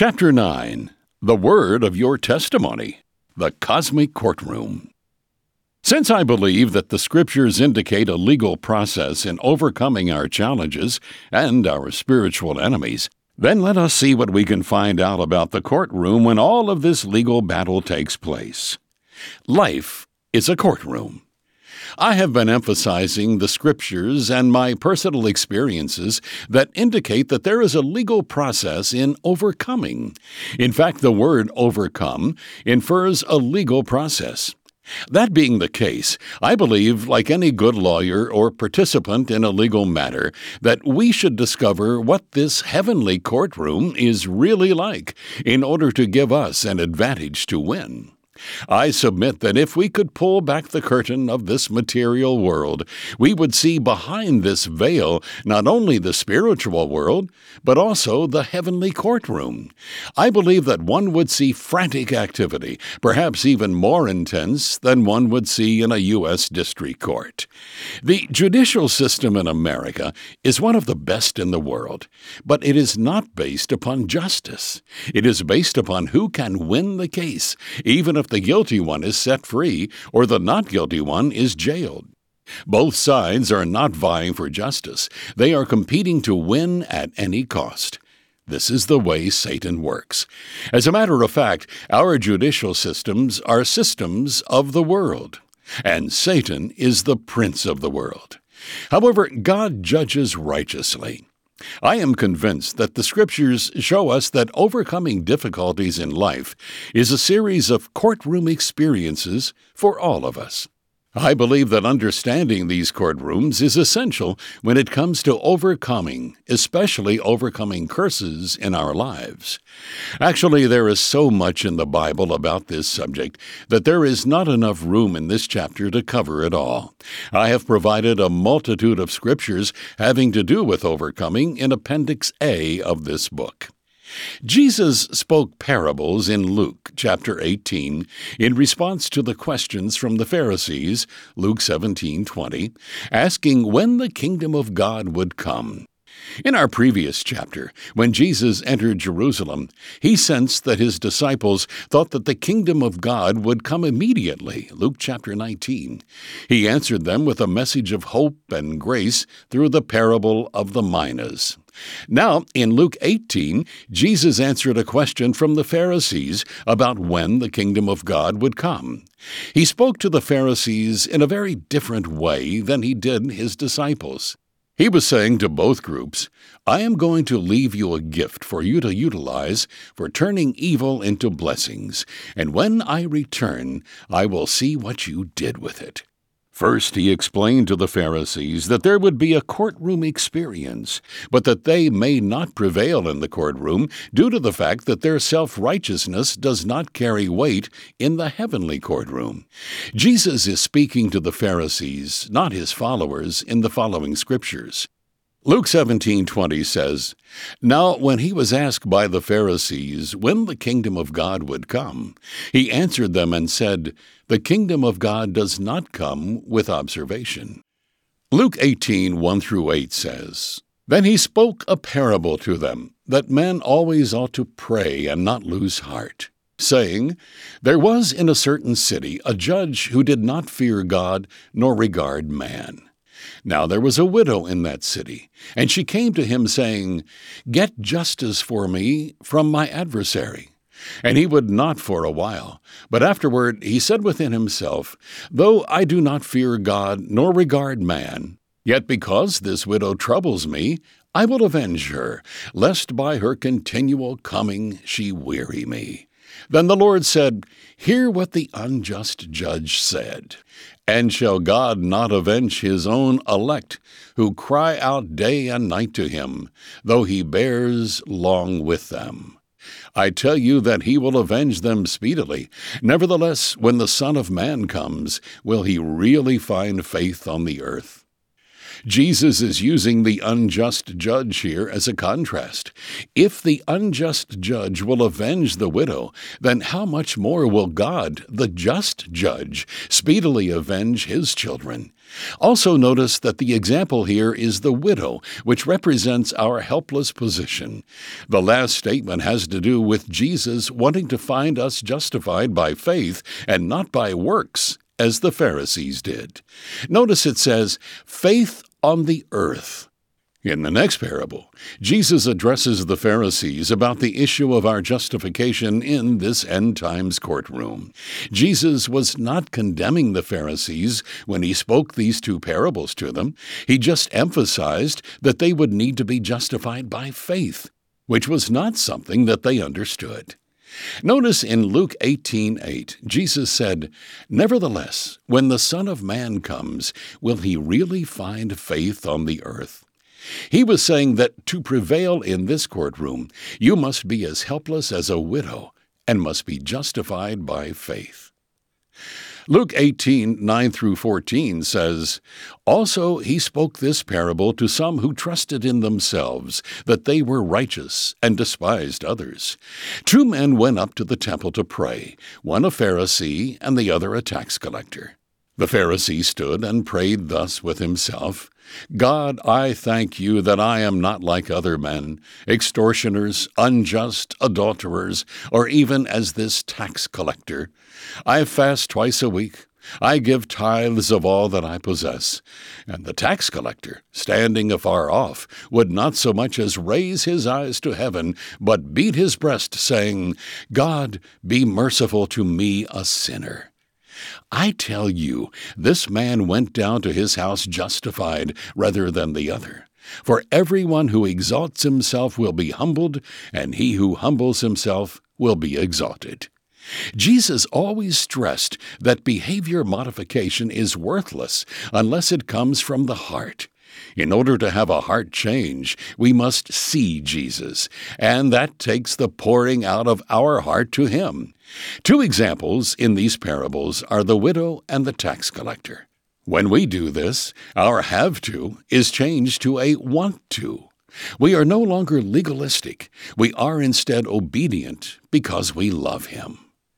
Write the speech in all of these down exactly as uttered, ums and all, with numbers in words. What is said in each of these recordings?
Chapter nine. The Word of Your Testimony. The Cosmic Courtroom. Since I believe that the Scriptures indicate a legal process in overcoming our challenges and our spiritual enemies, then let us see what we can find out about the courtroom when all of this legal battle takes place. Life is a courtroom. I have been emphasizing the Scriptures and my personal experiences that indicate that there is a legal process in overcoming. In fact, the word overcome infers a legal process. That being the case, I believe, like any good lawyer or participant in a legal matter, that we should discover what this heavenly courtroom is really like in order to give us an advantage to win. I submit that if we could pull back the curtain of this material world, we would see behind this veil not only the spiritual world, but also the heavenly courtroom. I believe that one would see frantic activity, perhaps even more intense than one would see in a U S district court. The judicial system in America is one of the best in the world, but it is not based upon justice. It is based upon who can win the case, even if the guilty one is set free or the not guilty one is jailed. Both sides are not vying for justice. They are competing to win at any cost. This is the way Satan works. As a matter of fact, our judicial systems are systems of the world, and Satan is the prince of the world. However, God judges righteously. I am convinced that the Scriptures show us that overcoming difficulties in life is a series of courtroom experiences for all of us. I believe that understanding these courtrooms is essential when it comes to overcoming, especially overcoming curses in our lives. Actually, there is so much in the Bible about this subject that there is not enough room in this chapter to cover it all. I have provided a multitude of scriptures having to do with overcoming in Appendix A of this book. Jesus spoke parables in Luke chapter eighteen in response to the questions from the Pharisees, Luke seventeen twenty, asking when the kingdom of God would come. In our previous chapter, when Jesus entered Jerusalem, he sensed that his disciples thought that the kingdom of God would come immediately, Luke chapter nineteen. He answered them with a message of hope and grace through the parable of the minas. Now, in Luke eighteen, Jesus answered a question from the Pharisees about when the kingdom of God would come. He spoke to the Pharisees in a very different way than he did his disciples. He was saying to both groups, I am going to leave you a gift for you to utilize for turning evil into blessings, and when I return, I will see what you did with it. First, he explained to the Pharisees that there would be a courtroom experience, but that they may not prevail in the courtroom due to the fact that their self-righteousness does not carry weight in the heavenly courtroom. Jesus is speaking to the Pharisees, not his followers, in the following scriptures. Luke seventeen twenty says, Now when he was asked by the Pharisees when the kingdom of God would come, he answered them and said, The kingdom of God does not come with observation. Luke eighteen one through eight says, Then he spoke a parable to them, that men always ought to pray and not lose heart, saying, There was in a certain city a judge who did not fear God nor regard man. Now there was a widow in that city, and she came to him, saying, Get justice for me from my adversary. And he would not for a while. But afterward he said within himself, Though I do not fear God nor regard man, yet because this widow troubles me, I will avenge her, lest by her continual coming she weary me. Then the Lord said, Hear what the unjust judge said. And shall God not avenge his own elect, who cry out day and night to him, though he bears long with them? I tell you that he will avenge them speedily. Nevertheless, when the Son of Man comes, will he really find faith on the earth? Jesus is using the unjust judge here as a contrast. If the unjust judge will avenge the widow, then how much more will God, the just judge, speedily avenge his children? Also notice that the example here is the widow, which represents our helpless position. The last statement has to do with Jesus wanting to find us justified by faith and not by works, as the Pharisees did. Notice it says, faith on the earth. In the next parable, Jesus addresses the Pharisees about the issue of our justification in this end-times courtroom. Jesus was not condemning the Pharisees when he spoke these two parables to them. He just emphasized that they would need to be justified by faith, which was not something that they understood. Notice in Luke eighteen eight, Jesus said, "Nevertheless, when the Son of Man comes, will he really find faith on the earth?" He was saying that to prevail in this courtroom, you must be as helpless as a widow and must be justified by faith. Luke eighteen nine through fourteen says, "Also he spoke this parable to some who trusted in themselves that they were righteous and despised others. Two men went up to the temple to pray, one a Pharisee and the other a tax collector. The Pharisee stood and prayed thus with himself, 'God, I thank you that I am not like other men, extortioners, unjust, adulterers, or even as this tax collector. I fast twice a week. I give tithes of all that I possess.' And the tax collector, standing afar off, would not so much as raise his eyes to heaven, but beat his breast, saying, 'God, be merciful to me, a sinner.' I tell you, this man went down to his house justified rather than the other. For everyone who exalts himself will be humbled, and he who humbles himself will be exalted." Jesus always stressed that behavior modification is worthless unless it comes from the heart. In order to have a heart change, we must see Jesus, and that takes the pouring out of our heart to Him. Two examples in these parables are the widow and the tax collector. When we do this, our have to is changed to a want to. We are no longer legalistic. We are instead obedient because we love Him.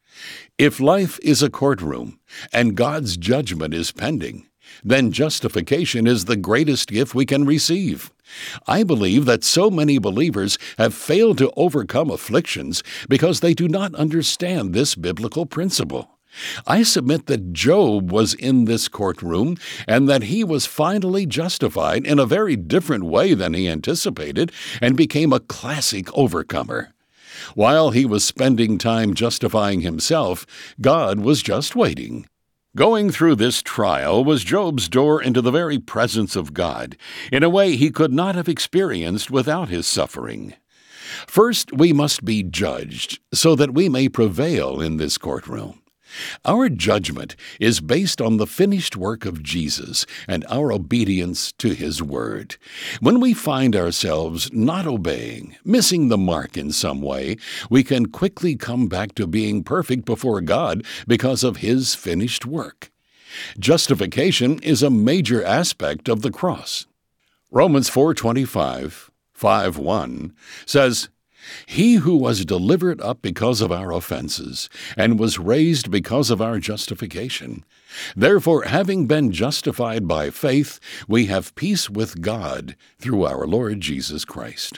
If life is a courtroom and God's judgment is pending, then justification is the greatest gift we can receive. I believe that so many believers have failed to overcome afflictions because they do not understand this biblical principle. I submit that Job was in this courtroom and that he was finally justified in a very different way than he anticipated and became a classic overcomer. While he was spending time justifying himself, God was just waiting. Going through this trial was Job's door into the very presence of God, in a way he could not have experienced without his suffering. First, we must be judged, so that we may prevail in this courtroom. Our judgment is based on the finished work of Jesus and our obedience to His Word. When we find ourselves not obeying, missing the mark in some way, we can quickly come back to being perfect before God because of His finished work. Justification is a major aspect of the cross. Romans four twenty-five, five one says, "He who was delivered up because of our offenses, and was raised because of our justification. Therefore, having been justified by faith, we have peace with God through our Lord Jesus Christ."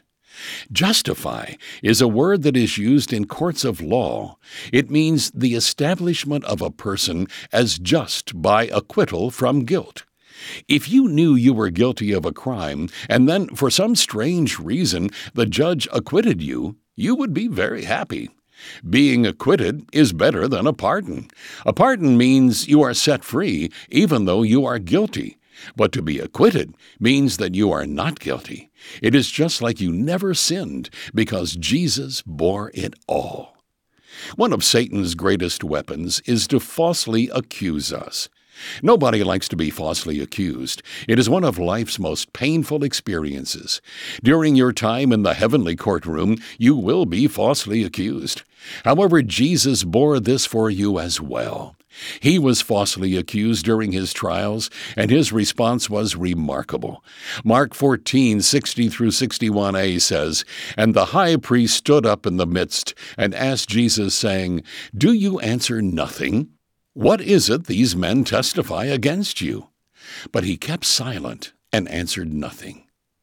Justify is a word that is used in courts of law. It means the establishment of a person as just by acquittal from guilt. If you knew you were guilty of a crime, and then for some strange reason the judge acquitted you, you would be very happy. Being acquitted is better than a pardon. A pardon means you are set free, even though you are guilty. But to be acquitted means that you are not guilty. It is just like you never sinned, because Jesus bore it all. One of Satan's greatest weapons is to falsely accuse us. Nobody likes to be falsely accused. It is one of life's most painful experiences. During your time in the heavenly courtroom, you will be falsely accused. However, Jesus bore this for you as well. He was falsely accused during his trials, and his response was remarkable. Mark fourteen, sixty through sixty-one a says, "And the high priest stood up in the midst and asked Jesus, saying, 'Do you answer nothing? What is it these men testify against you?' But he kept silent and answered nothing."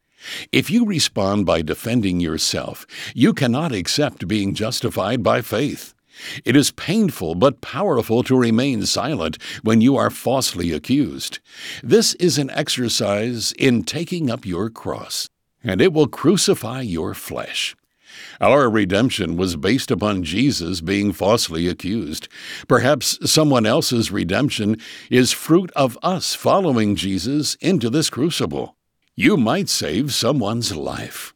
If you respond by defending yourself, you cannot accept being justified by faith. It is painful but powerful to remain silent when you are falsely accused. This is an exercise in taking up your cross, and it will crucify your flesh. Our redemption was based upon Jesus being falsely accused. Perhaps someone else's redemption is fruit of us following Jesus into this crucible. You might save someone's life.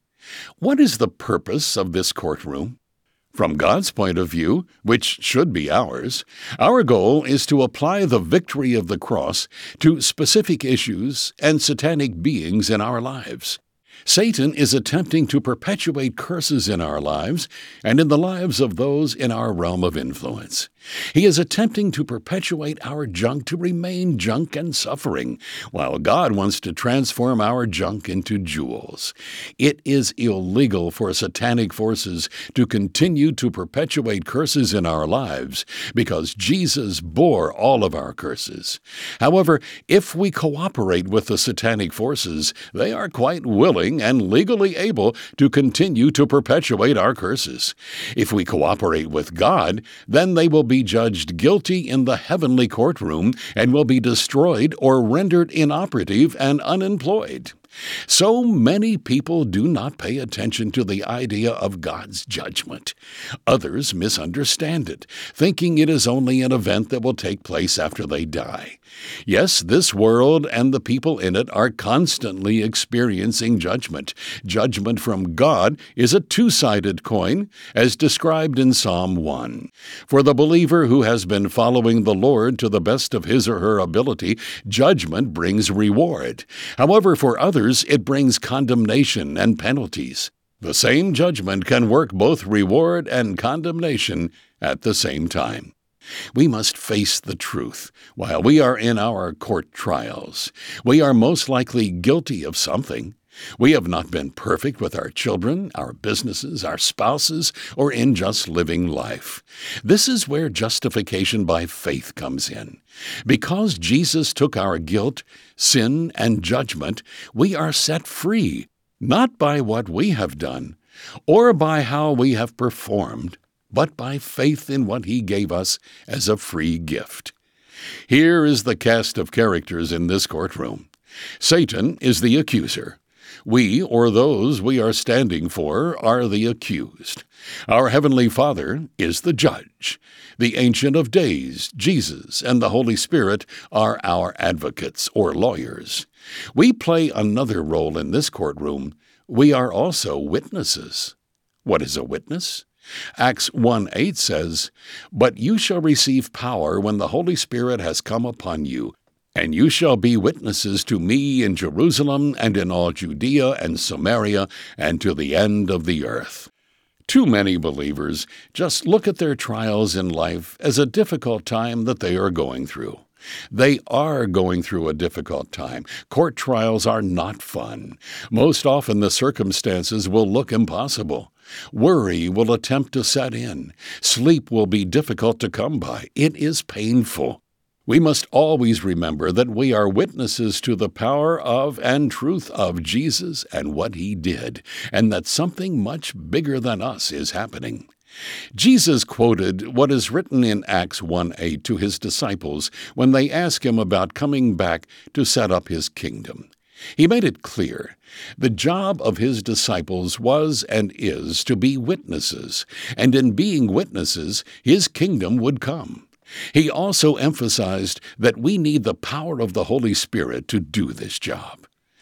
What is the purpose of this courtroom? From God's point of view, which should be ours, our goal is to apply the victory of the cross to specific issues and satanic beings in our lives. Satan is attempting to perpetuate curses in our lives and in the lives of those in our realm of influence. He is attempting to perpetuate our junk to remain junk and suffering, while God wants to transform our junk into jewels. It is illegal for satanic forces to continue to perpetuate curses in our lives because Jesus bore all of our curses. However, if we cooperate with the satanic forces, they are quite willing and legally able to continue to perpetuate our curses. If we cooperate with God, then they will be judged guilty in the heavenly courtroom and will be destroyed or rendered inoperative and unemployed. So many people do not pay attention to the idea of God's judgment. Others misunderstand it, thinking it is only an event that will take place after they die. Yes, this world and the people in it are constantly experiencing judgment. Judgment from God is a two-sided coin, as described in Psalm one. For the believer who has been following the Lord to the best of his or her ability, judgment brings reward. However, for others, it brings condemnation and penalties. The same judgment can work both reward and condemnation at the same time. We must face the truth while we are in our court trials. We are most likely guilty of something. We have not been perfect with our children, our businesses, our spouses, or in just living life. This is where justification by faith comes in. Because Jesus took our guilt, sin, and judgment, we are set free, not by what we have done, or by how we have performed, but by faith in what He gave us as a free gift. Here is the cast of characters in this courtroom. Satan is the accuser. We, or those we are standing for, are the accused. Our Heavenly Father is the judge. The Ancient of Days, Jesus, and the Holy Spirit are our advocates, or lawyers. We play another role in this courtroom. We are also witnesses. What is a witness? Acts one eight says, "But you shall receive power when the Holy Spirit has come upon you, and you shall be witnesses to me in Jerusalem and in all Judea and Samaria and to the end of the earth." Too many believers just look at their trials in life as a difficult time that they are going through. They are going through a difficult time. Court trials are not fun. Most often the circumstances will look impossible. Worry will attempt to set in. Sleep will be difficult to come by. It is painful. We must always remember that we are witnesses to the power of and truth of Jesus and what He did, and that something much bigger than us is happening. Jesus quoted what is written in Acts one eight to His disciples when they asked Him about coming back to set up His kingdom. He made it clear the job of His disciples was and is to be witnesses, and in being witnesses, His kingdom would come. He also emphasized that we need the power of the Holy Spirit to do this job.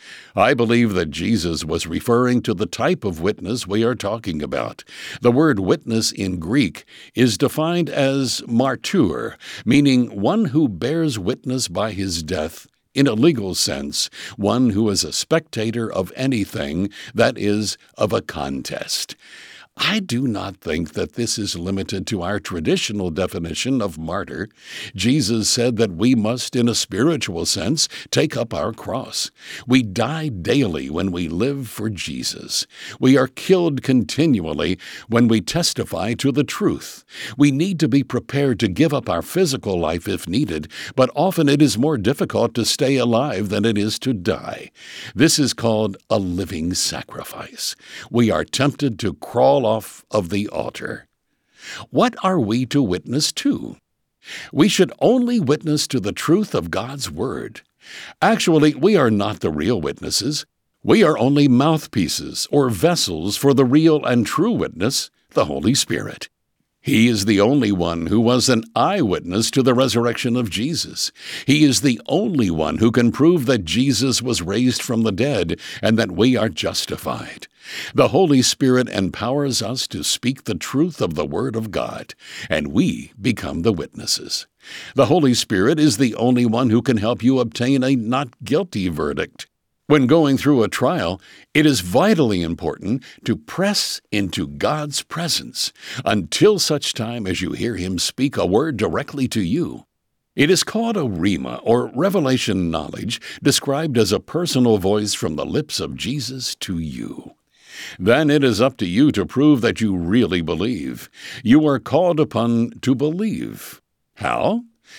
I believe that Jesus was referring to the type of witness we are talking about. The word witness in Greek is defined as martyr, meaning one who bears witness by his death. In a legal sense, one who is a spectator of anything, that is, of a contest. I do not think that this is limited to our traditional definition of martyr. Jesus said that we must, in a spiritual sense, take up our cross. We die daily when we live for Jesus. We are killed continually when we testify to the truth. We need to be prepared to give up our physical life if needed, but often it is more difficult to stay alive than it is to die. This is called a living sacrifice. We are tempted to crawl off of the altar. What are we to witness to? We should only witness to the truth of God's Word. Actually, we are not the real witnesses. We are only mouthpieces or vessels for the real and true witness, the Holy Spirit. He is the only one who was an eyewitness to the resurrection of Jesus. He is the only one who can prove that Jesus was raised from the dead and that we are justified. The Holy Spirit empowers us to speak the truth of the Word of God, and we become the witnesses. The Holy Spirit is the only one who can help you obtain a not guilty verdict. When going through a trial, it is vitally important to press into God's presence until such time as you hear Him speak a word directly to you. It is called a rhema, or revelation knowledge, described as a personal voice from the lips of Jesus to you. Then it is up to you to prove that you really believe. You are called upon to believe. How?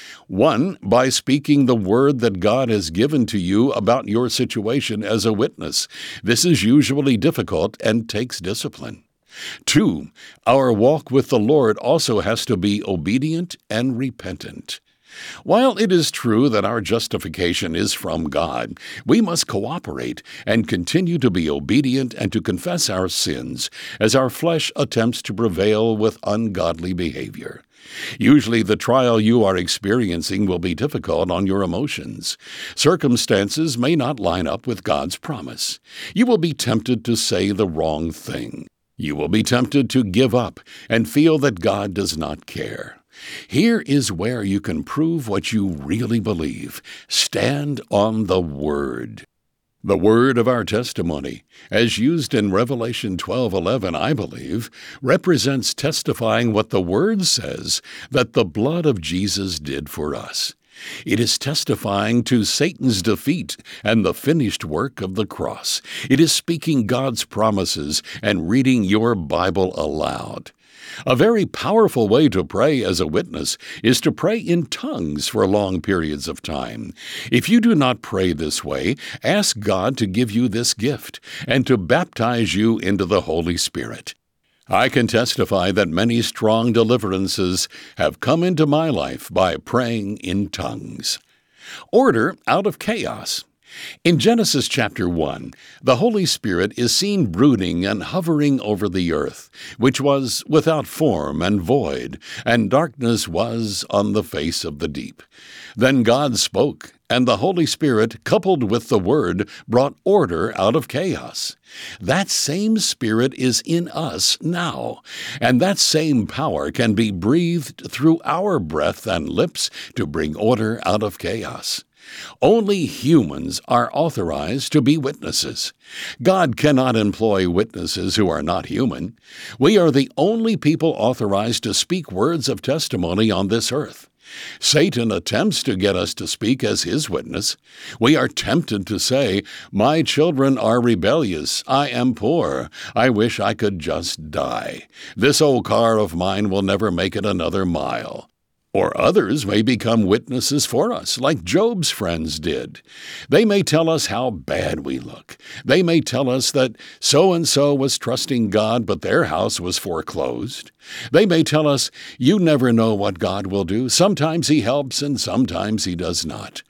One, by speaking the word that God has given to you about your situation as a witness. This is usually difficult and takes discipline. Two, our walk with the Lord also has to be obedient and repentant. While it is true that our justification is from God, we must cooperate and continue to be obedient and to confess our sins as our flesh attempts to prevail with ungodly behavior. Usually the trial you are experiencing will be difficult on your emotions. Circumstances may not line up with God's promise. You will be tempted to say the wrong thing. You will be tempted to give up and feel that God does not care. Here is where you can prove what you really believe. Stand on the Word. The word of our testimony, as used in Revelation twelve eleven, I believe, represents testifying what the Word says that the blood of Jesus did for us. It is testifying to Satan's defeat and the finished work of the cross. It is speaking God's promises and reading your Bible aloud. A very powerful way to pray as a witness is to pray in tongues for long periods of time. If you do not pray this way, ask God to give you this gift and to baptize you into the Holy Spirit. I can testify that many strong deliverances have come into my life by praying in tongues. Order out of chaos. In Genesis chapter one, the Holy Spirit is seen brooding and hovering over the earth, which was without form and void, and darkness was on the face of the deep. Then God spoke, and the Holy Spirit, coupled with the Word, brought order out of chaos. That same Spirit is in us now, and that same power can be breathed through our breath and lips to bring order out of chaos. Only humans are authorized to be witnesses. God cannot employ witnesses who are not human. We are the only people authorized to speak words of testimony on this earth. Satan attempts to get us to speak as his witness. We are tempted to say, "My children are rebellious. I am poor. I wish I could just die. This old car of mine will never make it another mile." Or others may become witnesses for us, like Job's friends did. They may tell us how bad we look. They may tell us that so-and-so was trusting God, but their house was foreclosed. They may tell us, "You never know what God will do. Sometimes He helps and sometimes He does not."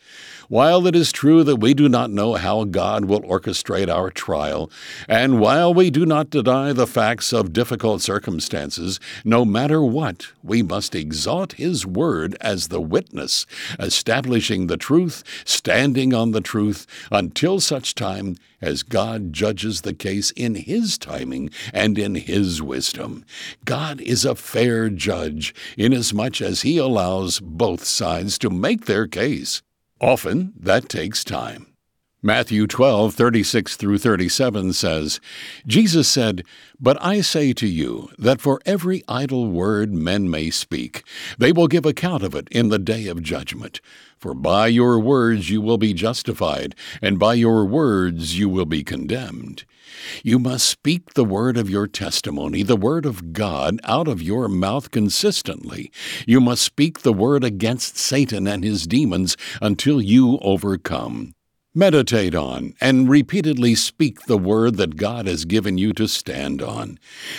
While it is true that we do not know how God will orchestrate our trial, and while we do not deny the facts of difficult circumstances, no matter what, we must exalt His Word as the witness, establishing the truth, standing on the truth, until such time as God judges the case in His timing and in His wisdom. God is a fair judge, inasmuch as He allows both sides to make their case. Often that takes time. Matthew twelve, thirty-six through thirty-seven says, Jesus said, "But I say to you that for every idle word men may speak, they will give account of it in the day of judgment. For by your words you will be justified, and by your words you will be condemned." You must speak the word of your testimony, the word of God, out of your mouth consistently. You must speak the word against Satan and his demons until you overcome. Meditate on and repeatedly speak the word that God has given you to stand on.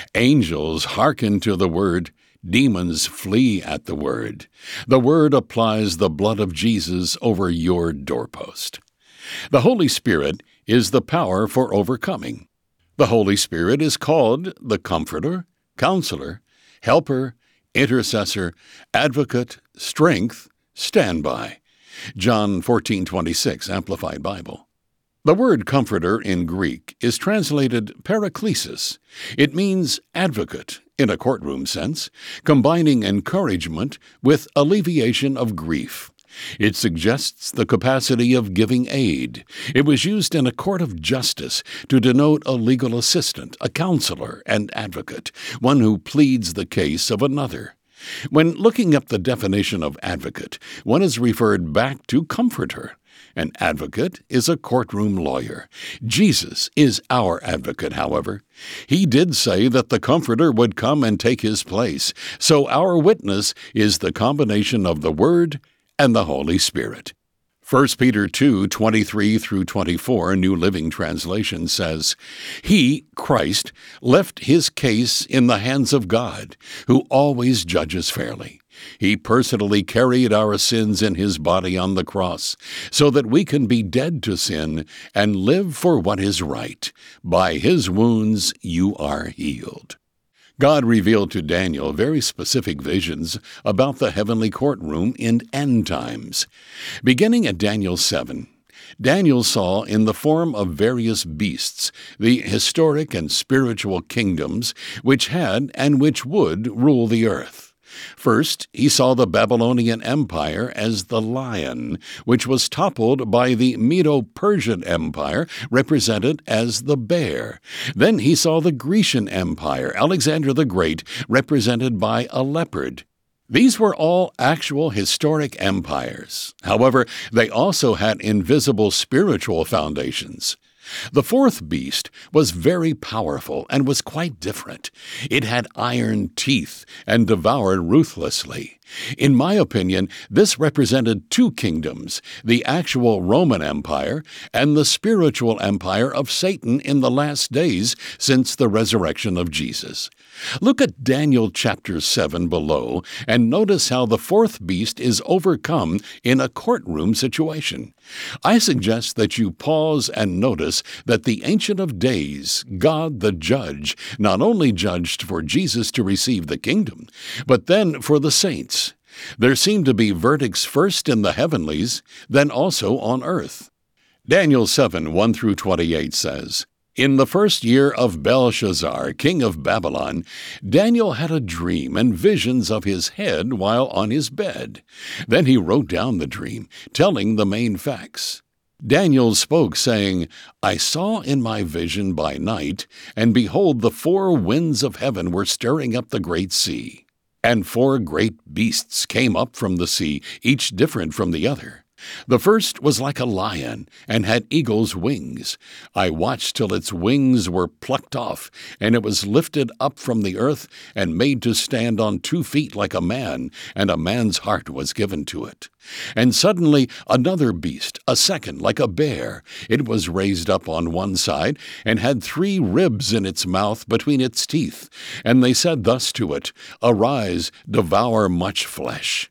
Angels hearken to the word. Demons flee at the word. The word applies the blood of Jesus over your doorpost. The Holy Spirit is the power for overcoming. The Holy Spirit is called the Comforter, Counselor, Helper, Intercessor, Advocate, Strength, Standby. John fourteen twenty-six, Amplified Bible. The word comforter in Greek is translated paraklesis. It means advocate, in a courtroom sense, combining encouragement with alleviation of grief. It suggests the capacity of giving aid. It was used in a court of justice to denote a legal assistant, a counselor and advocate, one who pleads the case of another. When looking up the definition of advocate, one is referred back to comforter. An advocate is a courtroom lawyer. Jesus is our advocate, however. He did say that the Comforter would come and take his place, so our witness is the combination of the Word and the Holy Spirit. First Peter two, twenty-three through twenty-four, New Living Translation says, "He, Christ, left his case in the hands of God, who always judges fairly. He personally carried our sins in his body on the cross, so that we can be dead to sin and live for what is right. By his wounds you are healed." God revealed to Daniel very specific visions about the heavenly courtroom in end times. Beginning at Daniel seven, Daniel saw in the form of various beasts the historic and spiritual kingdoms which had and which would rule the earth. First, he saw the Babylonian Empire as the lion, which was toppled by the Medo-Persian Empire, represented as the bear. Then he saw the Grecian Empire, Alexander the Great, represented by a leopard. These were all actual historic empires. However, they also had invisible spiritual foundations. The fourth beast was very powerful and was quite different. It had iron teeth and devoured ruthlessly. In my opinion, this represented two kingdoms, the actual Roman Empire and the spiritual empire of Satan in the last days since the resurrection of Jesus. Look at Daniel chapter seven below and notice how the fourth beast is overcome in a courtroom situation. I suggest that you pause and notice that the Ancient of Days, God the Judge, not only judged for Jesus to receive the kingdom, but then for the saints. There seem to be verdicts first in the heavenlies, then also on earth. Daniel seven, one through twenty-eight says, "In the first year of Belshazzar, king of Babylon, Daniel had a dream and visions of his head while on his bed. Then he wrote down the dream, telling the main facts. Daniel spoke, saying, 'I saw in my vision by night, and behold, the four winds of heaven were stirring up the great sea. And four great beasts came up from the sea, each different from the other. The first was like a lion, and had eagle's wings. I watched till its wings were plucked off, and it was lifted up from the earth, and made to stand on two feet like a man, and a man's heart was given to it. And suddenly another beast, a second, like a bear. It was raised up on one side, and had three ribs in its mouth between its teeth. And they said thus to it, Arise, devour much flesh.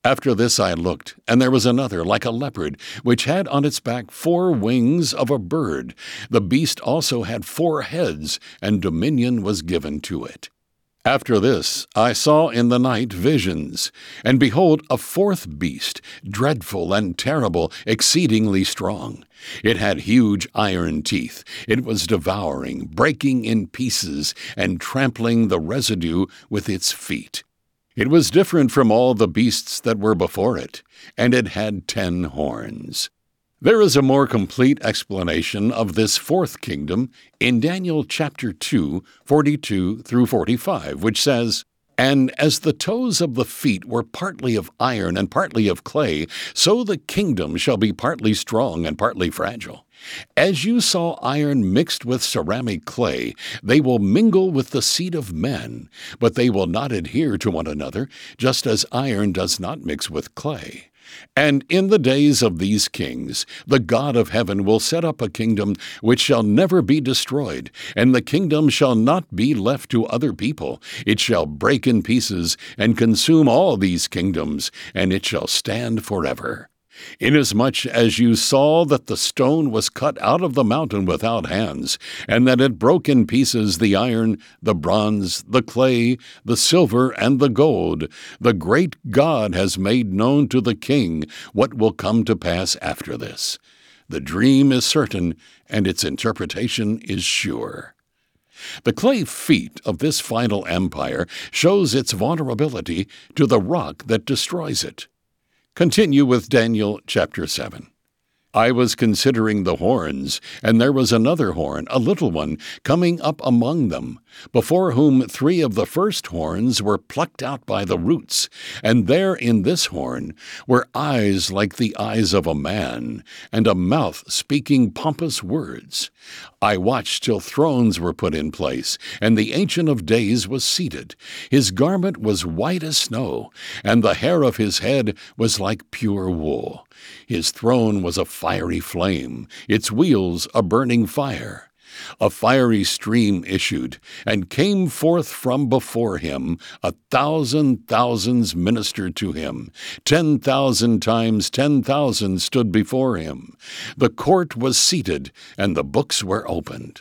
After this I looked, and there was another, like a leopard, which had on its back four wings of a bird. The beast also had four heads, and dominion was given to it. After this I saw in the night visions, and behold, a fourth beast, dreadful and terrible, exceedingly strong. It had huge iron teeth. It was devouring, breaking in pieces, and trampling the residue with its feet. It was different from all the beasts that were before it, and it had ten horns. There is a more complete explanation of this fourth kingdom in Daniel chapter two, forty-two through forty-five, which says, "And as the toes of the feet were partly of iron and partly of clay, so the kingdom shall be partly strong and partly fragile. As you saw iron mixed with ceramic clay, they will mingle with the seed of men, but they will not adhere to one another, just as iron does not mix with clay. And in the days of these kings, the God of heaven will set up a kingdom which shall never be destroyed, and the kingdom shall not be left to other people. It shall break in pieces and consume all these kingdoms, and it shall stand forever. Inasmuch as you saw that the stone was cut out of the mountain without hands, and that it broke in pieces the iron, the bronze, the clay, the silver, and the gold, the great God has made known to the king what will come to pass after this. The dream is certain, and its interpretation is sure." The clay feet of this final empire shows its vulnerability to the rock that destroys it. Continue with Daniel chapter seven. I was considering the horns, and there was another horn, a little one, coming up among them, before whom three of the first horns were plucked out by the roots, and there in this horn were eyes like the eyes of a man, and a mouth speaking pompous words. I watched till thrones were put in place, and the Ancient of Days was seated. His garment was white as snow, and the hair of his head was like pure wool. His throne was a fiery flame, its wheels a burning fire. A fiery stream issued, and came forth from before him. A thousand thousands ministered to him. Ten thousand times ten thousand stood before him. The court was seated, and the books were opened.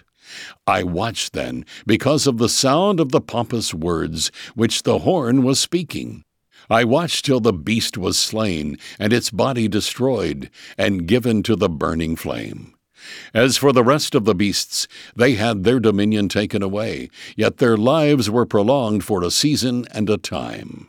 I watched then, because of the sound of the pompous words which the horn was speaking. I watched till the beast was slain, and its body destroyed, and given to the burning flame. As for the rest of the beasts, they had their dominion taken away, yet their lives were prolonged for a season and a time.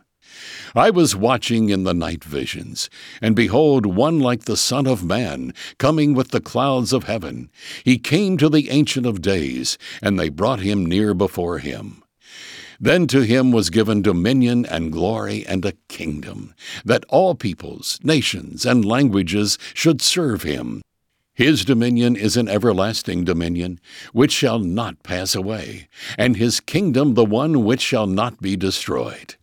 I was watching in the night visions, and behold, one like the Son of Man, coming with the clouds of heaven. He came to the Ancient of Days, and they brought him near before him. Then to him was given dominion and glory and a kingdom, that all peoples, nations, and languages should serve him. His dominion is an everlasting dominion, which shall not pass away, and his kingdom the one which shall not be destroyed.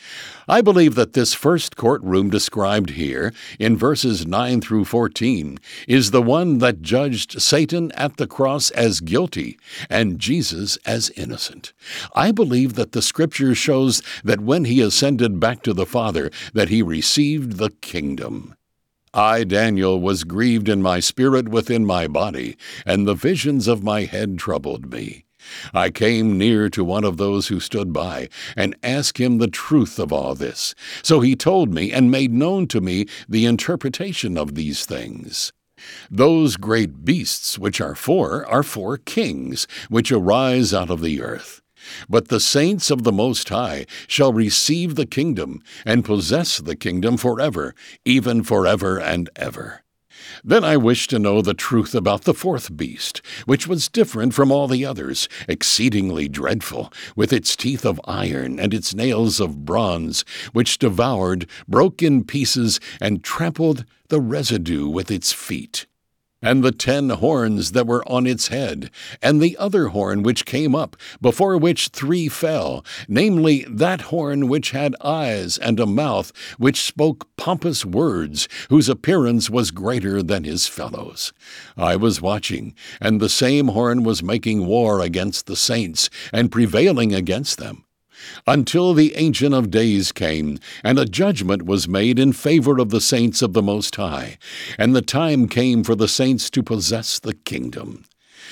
I believe that this first courtroom described here, in verses nine through fourteen, is the one that judged Satan at the cross as guilty and Jesus as innocent. I believe that the Scripture shows that when he ascended back to the Father, that he received the kingdom. I, Daniel, was grieved in my spirit within my body, and the visions of my head troubled me. I came near to one of those who stood by, and asked him the truth of all this. So he told me and made known to me the interpretation of these things. Those great beasts which are four are four kings, which arise out of the earth. But the saints of the Most High shall receive the kingdom, and possess the kingdom forever, even forever and ever. Then I wished to know the truth about the fourth beast, which was different from all the others, exceedingly dreadful, with its teeth of iron and its nails of bronze, which devoured, broke in pieces, and trampled the residue with its feet. And the ten horns that were on its head, and the other horn which came up, before which three fell, namely that horn which had eyes and a mouth, which spoke pompous words, whose appearance was greater than his fellows. I was watching, and the same horn was making war against the saints, and prevailing against them. until the Ancient of Days came, and a judgment was made in favor of the saints of the Most High, and the time came for the saints to possess the kingdom.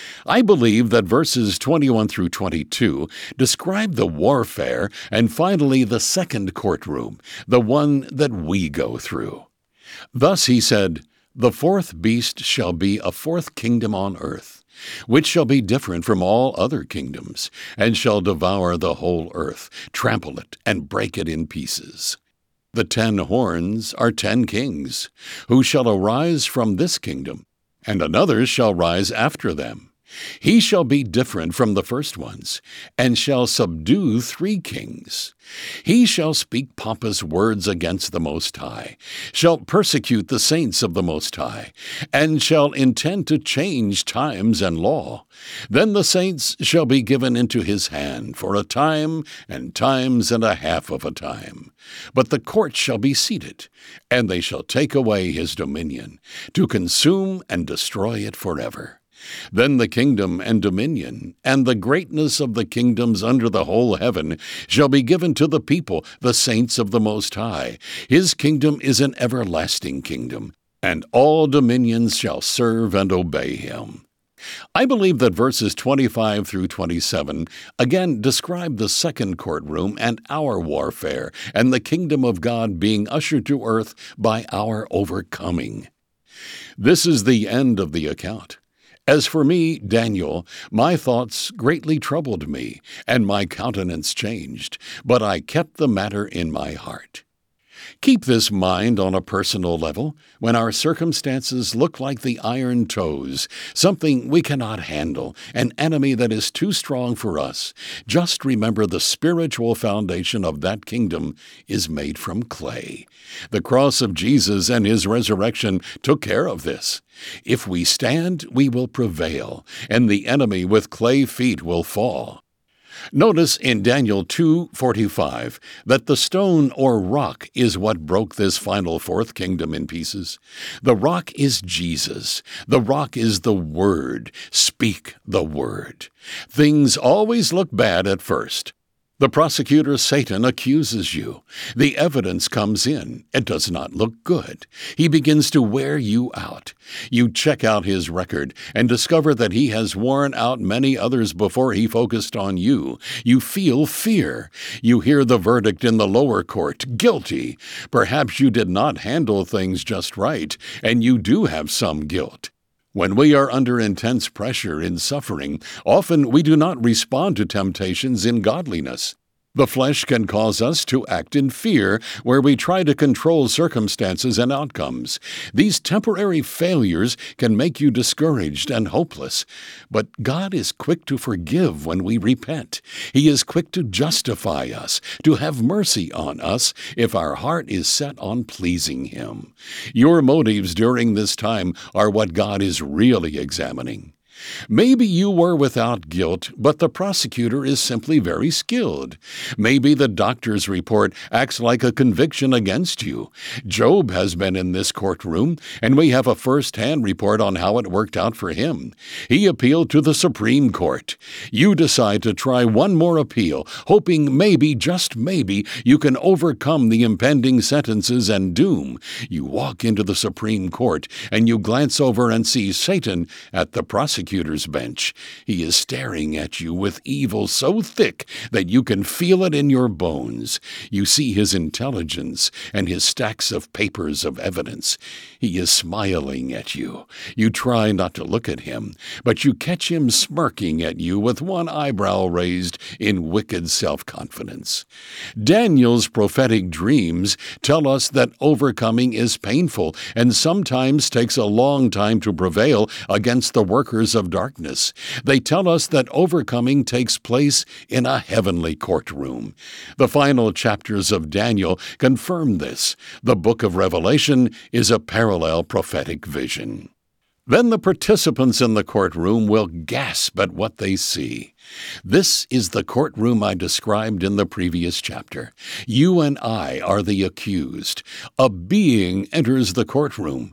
I believe that verses twenty-one through twenty-two describe the warfare and finally the second courtroom, the one that we go through. Thus he said, "The fourth beast shall be a fourth kingdom on earth, which shall be different from all other kingdoms, and shall devour the whole earth, trample it, and break it in pieces. The ten horns are ten kings, who shall arise from this kingdom, and another shall rise after them. He shall be different from the first ones, and shall subdue three kings. He shall speak pompous words against the Most High, shall persecute the saints of the Most High, and shall intend to change times and law. Then the saints shall be given into his hand for a time, and times and a half of a time. But the court shall be seated, and they shall take away his dominion, to consume and destroy it forever. Then the kingdom and dominion, and the greatness of the kingdoms under the whole heaven, shall be given to the people, the saints of the Most High. His kingdom is an everlasting kingdom, and all dominions shall serve and obey him." I believe that verses twenty-five through twenty-seven again describe the second courtroom and our warfare, and the kingdom of God being ushered to earth by our overcoming. This is the end of the account. As for me, Daniel, my thoughts greatly troubled me, and my countenance changed, but I kept the matter in my heart. Keep this mind on a personal level when our circumstances look like the iron toes, something we cannot handle, an enemy that is too strong for us. Just remember the spiritual foundation of that kingdom is made from clay. The cross of Jesus and his resurrection took care of this. If we stand, we will prevail, and the enemy with clay feet will fall. Notice in Daniel two forty-five that the stone or rock is what broke this final fourth kingdom in pieces. The rock is Jesus. The rock is the Word. Speak the Word. Things always look bad at first. The prosecutor, Satan, accuses you. The evidence comes in. It does not look good. He begins to wear you out. You check out his record and discover that he has worn out many others before he focused on you. You feel fear. You hear the verdict in the lower court, guilty. Perhaps you did not handle things just right, and you do have some guilt. When we are under intense pressure in suffering, often we do not respond to temptations in godliness. The flesh can cause us to act in fear, where we try to control circumstances and outcomes. These temporary failures can make you discouraged and hopeless. But God is quick to forgive when we repent. He is quick to justify us, to have mercy on us if our heart is set on pleasing Him. Your motives during this time are what God is really examining. Maybe you were without guilt, but the prosecutor is simply very skilled. Maybe the doctor's report acts like a conviction against you. Job has been in this courtroom, and we have a first-hand report on how it worked out for him. He appealed to the Supreme Court. You decide to try one more appeal, hoping maybe, just maybe, you can overcome the impending sentences and doom. You walk into the Supreme Court, and you glance over and see Satan at the prosecutor. bench. He is staring at you with evil so thick that you can feel it in your bones. You see his intelligence and his stacks of papers of evidence. He is smiling at you. You try not to look at him, but you catch him smirking at you with one eyebrow raised in wicked self-confidence. Daniel's prophetic dreams tell us that overcoming is painful and sometimes takes a long time to prevail against the workers of darkness. They tell us that overcoming takes place in a heavenly courtroom. The final chapters of Daniel confirm this. The book of Revelation is a parallel prophetic vision. Then the participants in the courtroom will gasp at what they see. This is the courtroom I described in the previous chapter. You and I are the accused. A being enters the courtroom.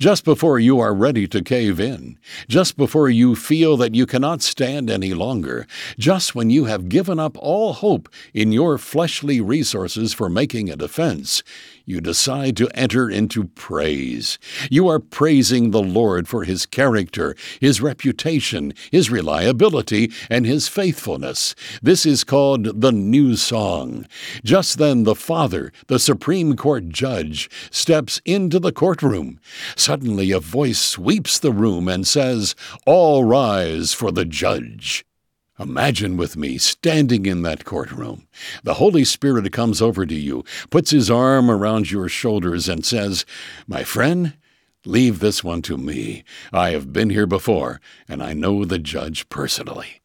Just before you are ready to cave in, just before you feel that you cannot stand any longer, just when you have given up all hope in your fleshly resources for making a defense, you decide to enter into praise. You are praising the Lord for His character, His reputation, His reliability, and His faithfulness. This is called the new song. Just then the Father, the Supreme Court judge, steps into the courtroom. Suddenly a voice sweeps the room and says, "All rise for the judge." Imagine with me standing in that courtroom. The Holy Spirit comes over to you, puts His arm around your shoulders, and says, "My friend, leave this one to me. I have been here before, and I know the judge personally."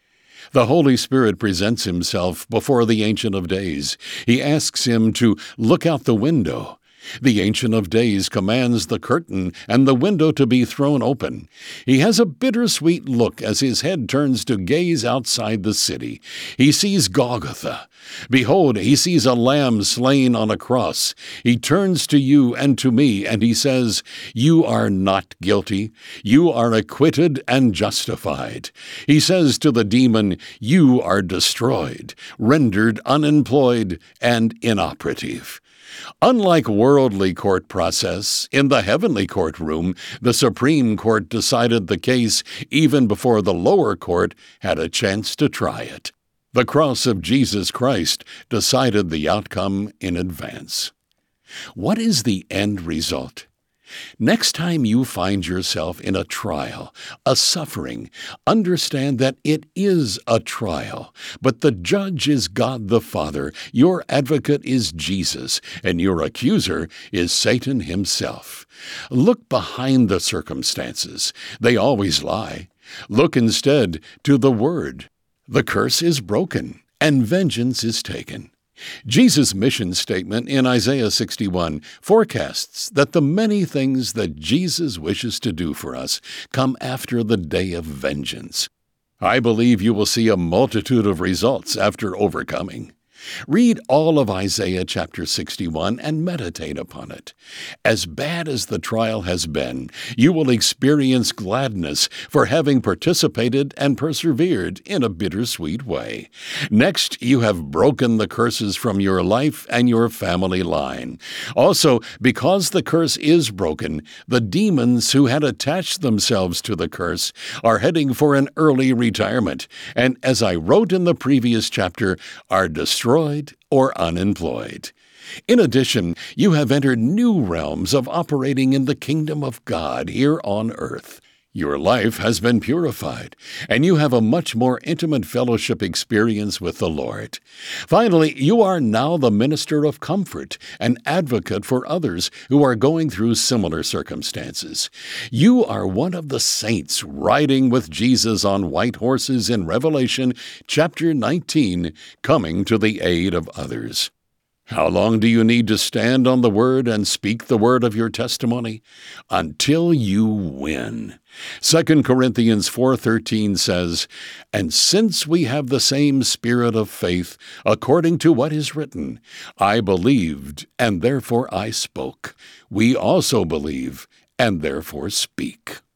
The Holy Spirit presents Himself before the Ancient of Days. He asks him to look out the window. The Ancient of Days commands the curtain and the window to be thrown open. He has a bittersweet look as his head turns to gaze outside the city. He sees Golgotha. Behold, he sees a lamb slain on a cross. He turns to you and to me, and he says, "You are not guilty. You are acquitted and justified." He says to the demon, "You are destroyed, rendered unemployed, and inoperative." Unlike worldly court process, in the heavenly courtroom, the Supreme Court decided the case even before the lower court had a chance to try it. The cross of Jesus Christ decided the outcome in advance. What is the end result? Next time you find yourself in a trial, a suffering, understand that it is a trial, but the judge is God the Father, your advocate is Jesus, and your accuser is Satan himself. Look behind the circumstances. They always lie. Look instead to the Word. The curse is broken, and vengeance is taken. Jesus' mission statement in Isaiah sixty-one forecasts that the many things that Jesus wishes to do for us come after the day of vengeance. I believe you will see a multitude of results after overcoming. Read all of Isaiah chapter sixty-one and meditate upon it. As bad as the trial has been, you will experience gladness for having participated and persevered in a bittersweet way. Next, you have broken the curses from your life and your family line. Also, because the curse is broken, the demons who had attached themselves to the curse are heading for an early retirement, and as I wrote in the previous chapter, are destroyed or unemployed. In addition, you have entered new realms of operating in the kingdom of God here on earth. Your life has been purified, and you have a much more intimate fellowship experience with the Lord. Finally, you are now the minister of comfort, an advocate for others who are going through similar circumstances. You are one of the saints riding with Jesus on white horses in Revelation chapter nineteen, coming to the aid of others. How long do you need to stand on the word and speak the word of your testimony? Until you win. Second Corinthians four thirteen says, "And since we have the same spirit of faith, according to what is written, I believed, and therefore I spoke. We also believe, and therefore speak."